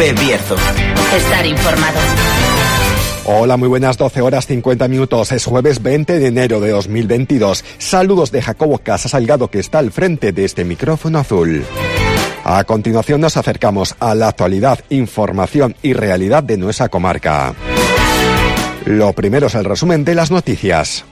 Cope Bierzo. Estar informado. Hola, muy buenas, 12 horas 50 minutos. Es jueves 20 de enero de 2022. Saludos de Jacobo Casa Salgado, que está al frente de este micrófono azul. A continuación nos acercamos a la actualidad, información y realidad de nuestra comarca. Lo primero es el resumen de las noticias.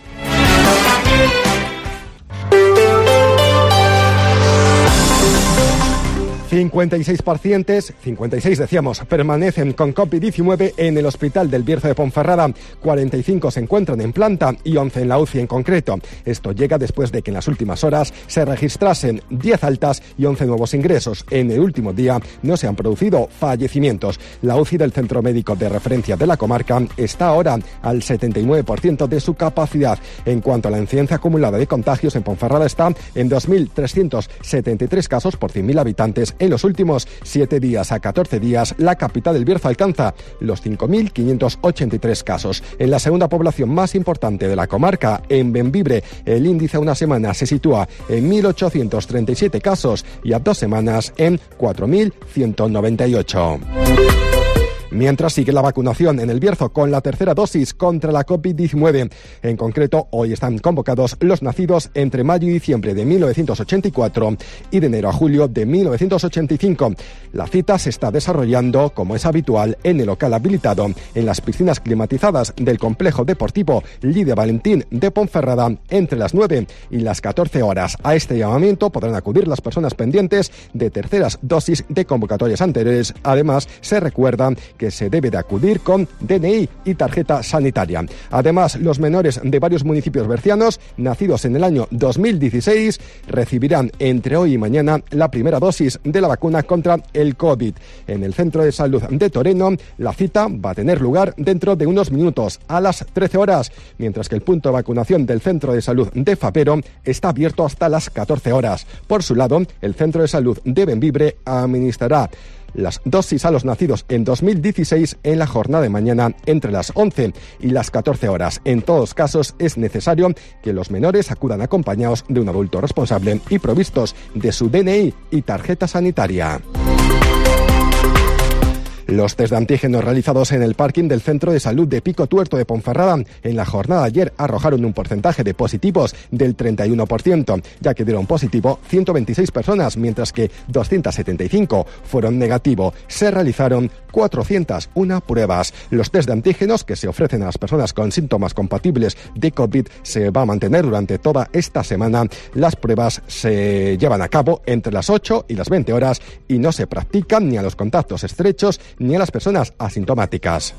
56 pacientes, 56 decíamos, permanecen con COVID-19 en el Hospital del Bierzo de Ponferrada. 45 se encuentran en planta y 11 en la UCI en concreto. Esto llega después de que en las últimas horas se registrasen 10 altas y 11 nuevos ingresos. En el último día no se han producido fallecimientos. La UCI del Centro Médico de Referencia de la comarca está ahora al 79% de su capacidad. En cuanto a la incidencia acumulada de contagios, en Ponferrada está en 2.373 casos por 100.000 habitantes. En los últimos 7 días a 14 días, la capital del Bierzo alcanza los 5.583 casos. En la segunda población más importante de la comarca, en Bembibre, el índice a una semana se sitúa en 1.837 casos y a 2 semanas en 4.198. Mientras sigue la vacunación en el Bierzo con la tercera dosis contra la COVID-19. En concreto, hoy están convocados los nacidos entre mayo y diciembre de 1984 y de enero a julio de 1985. La cita se está desarrollando, como es habitual, en el local habilitado en las piscinas climatizadas del complejo deportivo Lidia Valentín de Ponferrada entre las 9 y las 14 horas. A este llamamiento podrán acudir las personas pendientes de terceras dosis de convocatorias anteriores. Además, se recuerda que se debe de acudir con DNI y tarjeta sanitaria. Además, los menores de varios municipios bercianos nacidos en el año 2016 recibirán entre hoy y mañana la primera dosis de la vacuna contra el COVID. En el Centro de Salud de Toreno, la cita va a tener lugar dentro de unos minutos, a las 13 horas, mientras que el punto de vacunación del Centro de Salud de Fapero está abierto hasta las 14 horas. Por su lado, el Centro de Salud de Bembibre administrará las dosis a los nacidos en 2016 en la jornada de mañana entre las 11 y las 14 horas. En todos casos es necesario que los menores acudan acompañados de un adulto responsable y provistos de su DNI y tarjeta sanitaria. Los test de antígenos realizados en el parking del Centro de Salud de Pico Tuerto de Ponferrada en la jornada de ayer arrojaron un porcentaje de positivos del 31%, ya que dieron positivo 126 personas, mientras que 275 fueron negativo. Se realizaron 401 pruebas. Los test de antígenos que se ofrecen a las personas con síntomas compatibles de COVID se va a mantener durante toda esta semana. Las pruebas se llevan a cabo entre las 8 y las 20 horas y no se practican ni a los contactos estrechos ni a las personas asintomáticas.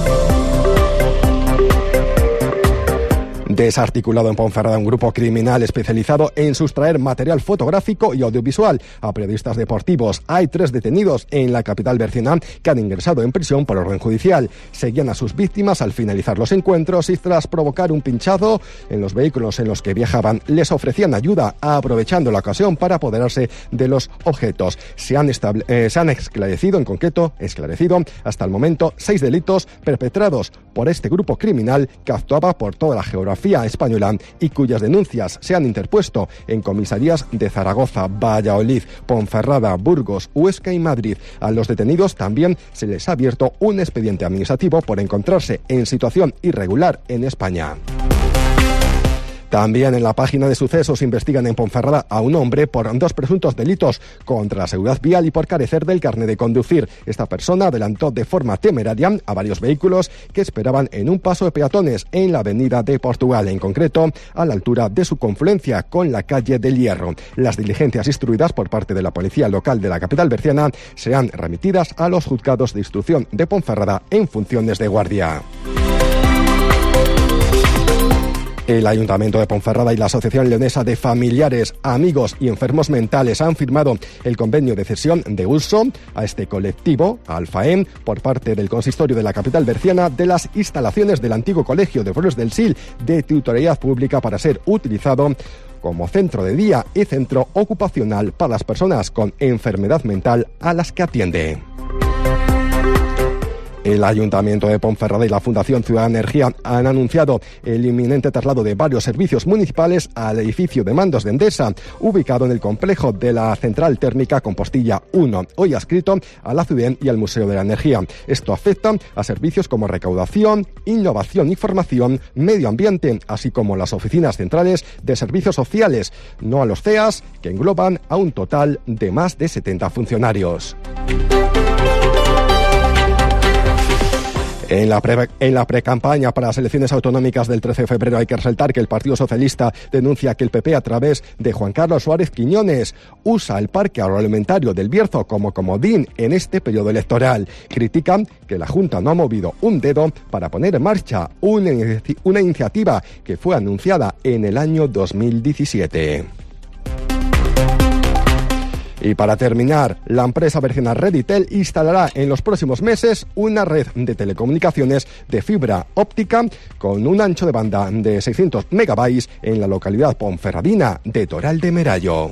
Desarticulado en Ponferrada un grupo criminal especializado en sustraer material fotográfico y audiovisual a periodistas deportivos. Hay 3 detenidos en la capital berciana que han ingresado en prisión por orden judicial. Seguían a sus víctimas al finalizar los encuentros y tras provocar un pinchazo en los vehículos en los que viajaban, les ofrecían ayuda aprovechando la ocasión para apoderarse de los objetos. Se han esclarecido hasta el momento 6 delitos perpetrados por este grupo criminal que actuaba por toda la geografía española y cuyas denuncias se han interpuesto en comisarías de Zaragoza, Valladolid, Ponferrada, Burgos, Huesca y Madrid. A los detenidos también se les ha abierto un expediente administrativo por encontrarse en situación irregular en España. También en la página de sucesos investigan en Ponferrada a un hombre por 2 presuntos delitos contra la seguridad vial y por carecer del carnet de conducir. Esta persona adelantó de forma temeraria a varios vehículos que esperaban en un paso de peatones en la avenida de Portugal, en concreto a la altura de su confluencia con la calle del Hierro. Las diligencias instruidas por parte de la policía local de la capital berciana serán remitidas a los juzgados de instrucción de Ponferrada en funciones de guardia. El Ayuntamiento de Ponferrada y la Asociación Leonesa de Familiares, Amigos y Enfermos Mentales han firmado el convenio de cesión de uso a este colectivo, Alfaem, por parte del Consistorio de la capital berciana de las instalaciones del antiguo Colegio de Obreros del SIL de titularidad pública para ser utilizado como centro de día y centro ocupacional para las personas con enfermedad mental a las que atiende. El Ayuntamiento de Ponferrada y la Fundación Ciudad Energía han anunciado el inminente traslado de varios servicios municipales al edificio de mandos de Endesa, ubicado en el complejo de la Central Térmica Compostilla 1, hoy adscrito a la CUDEN y al Museo de la Energía. Esto afecta a servicios como recaudación, innovación y formación, medio ambiente, así como las oficinas centrales de servicios sociales, no a los CEAS, que engloban a un total de más de 70 funcionarios. En la precampaña para las elecciones autonómicas del 13 de febrero hay que resaltar que el Partido Socialista denuncia que el PP, a través de Juan Carlos Suárez Quiñones, usa el parque agroalimentario del Bierzo como comodín en este periodo electoral. Critican que la Junta no ha movido un dedo para poner en marcha una iniciativa que fue anunciada en el año 2017. Y para terminar, la empresa berciana Reditel instalará en los próximos meses una red de telecomunicaciones de fibra óptica con un ancho de banda de 600 megabytes en la localidad ponferradina de Toral de Merayo.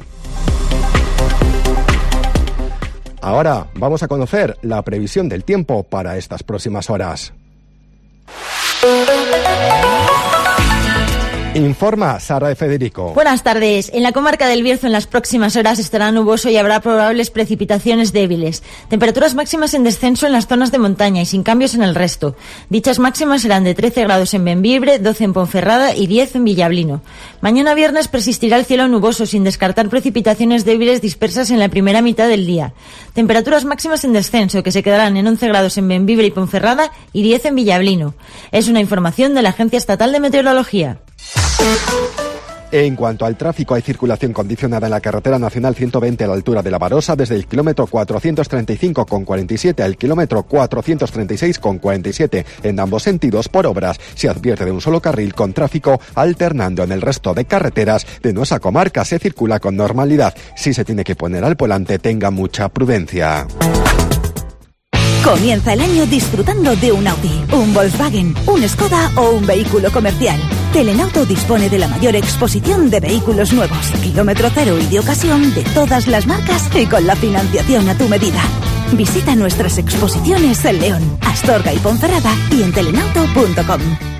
Ahora vamos a conocer la previsión del tiempo para estas próximas horas. Informa Sara de Federico. Buenas tardes. En la comarca del Bierzo en las próximas horas estará nuboso y habrá probables precipitaciones débiles. Temperaturas máximas en descenso en las zonas de montaña y sin cambios en el resto. Dichas máximas serán de 13 grados en Bembibre, 12 en Ponferrada y 10 en Villablino. Mañana viernes persistirá el cielo nuboso sin descartar precipitaciones débiles dispersas en la primera mitad del día. Temperaturas máximas en descenso que se quedarán en 11 grados en Bembibre y Ponferrada y 10 en Villablino. Es una información de la Agencia Estatal de Meteorología. En cuanto al tráfico, hay circulación condicionada en la carretera nacional 120 a la altura de La Barosa, desde el kilómetro 435,47 al kilómetro 436,47 en ambos sentidos por obras. Se advierte de un solo carril con tráfico alternando. En el resto de carreteras de nuestra comarca se circula con normalidad. Si se tiene que poner al volante, tenga mucha prudencia. Comienza el año disfrutando de un Audi, un Volkswagen, un Skoda o un vehículo comercial. Telenauto dispone de la mayor exposición de vehículos nuevos, kilómetro cero y de ocasión de todas las marcas y con la financiación a tu medida. Visita nuestras exposiciones en León, Astorga y Ponferrada y en telenauto.com.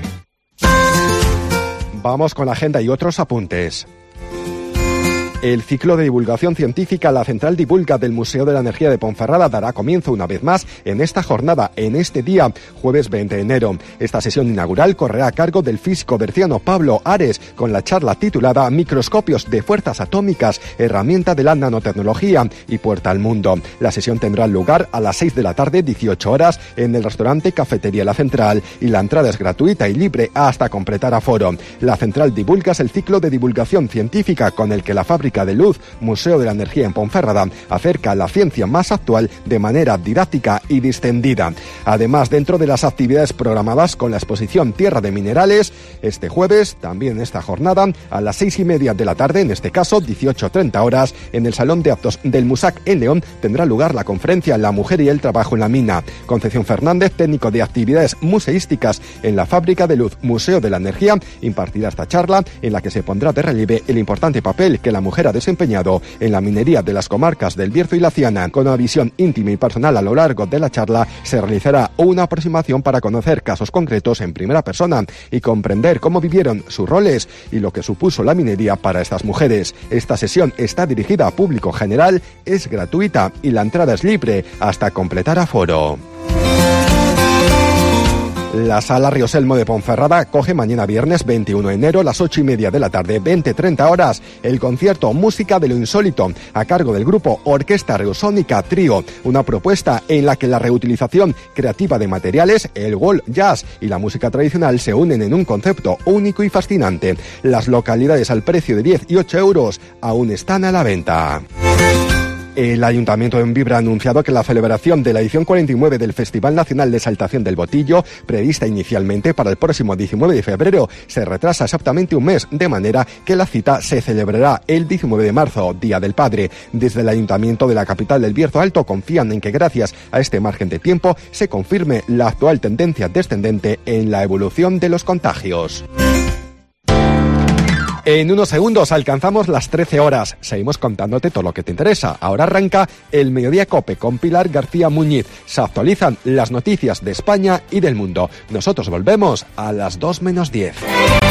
Vamos con la agenda y otros apuntes. El ciclo de divulgación científica La Central Divulga del Museo de la Energía de Ponferrada dará comienzo una vez más en esta jornada, en este día, jueves 20 de enero. Esta sesión inaugural correrá a cargo del físico berciano Pablo Ares, con la charla titulada Microscopios de fuerzas atómicas, herramienta de la nanotecnología y puerta al mundo. La sesión tendrá lugar a las 6 de la tarde, 18 horas, en el restaurante Cafetería La Central, y la entrada es gratuita y libre hasta completar aforo. La Central Divulga es el ciclo de divulgación científica con el que la Fábrica de Luz, Museo de la Energía en Ponferrada, acerca la ciencia más actual de manera didáctica y distendida. Además, dentro de las actividades programadas con la exposición Tierra de Minerales, este jueves, también en esta jornada, a las 6:30 de la tarde, en este caso 18:30 horas, en el Salón de Actos del MUSAC en León, tendrá lugar la conferencia La Mujer y el Trabajo en la Mina. Concepción Fernández, técnico de actividades museísticas en la Fábrica de Luz, Museo de la Energía, impartirá esta charla en la que se pondrá de relieve el importante papel que la mujer ha desempeñado en la minería de las comarcas del Bierzo y la Ciana. Con una visión íntima y personal a lo largo de la charla, se realizará una aproximación para conocer casos concretos en primera persona y comprender cómo vivieron sus roles y lo que supuso la minería para estas mujeres. Esta sesión está dirigida a público general, es gratuita y la entrada es libre hasta completar aforo. La Sala Rioselmo de Ponferrada acoge mañana viernes 21 de enero a las 8:30 de la tarde, 20:30 horas, el concierto Música de lo Insólito, a cargo del grupo Orquesta Reusónica Trío, una propuesta en la que la reutilización creativa de materiales, el world jazz y la música tradicional se unen en un concepto único y fascinante. Las localidades al precio de 10 y 8 euros aún están a la venta. El Ayuntamiento de Bembibre ha anunciado que la celebración de la edición 49 del Festival Nacional de Exaltación del Botillo, prevista inicialmente para el próximo 19 de febrero, se retrasa exactamente un mes, de manera que la cita se celebrará el 19 de marzo, Día del Padre. Desde el Ayuntamiento de la capital del Bierzo Alto confían en que gracias a este margen de tiempo se confirme la actual tendencia descendente en la evolución de los contagios. En unos segundos alcanzamos las 13 horas. Seguimos contándote todo lo que te interesa. Ahora arranca el Mediodía Cope con Pilar García Muñiz. Se actualizan las noticias de España y del mundo. Nosotros volvemos a las 2 menos 10.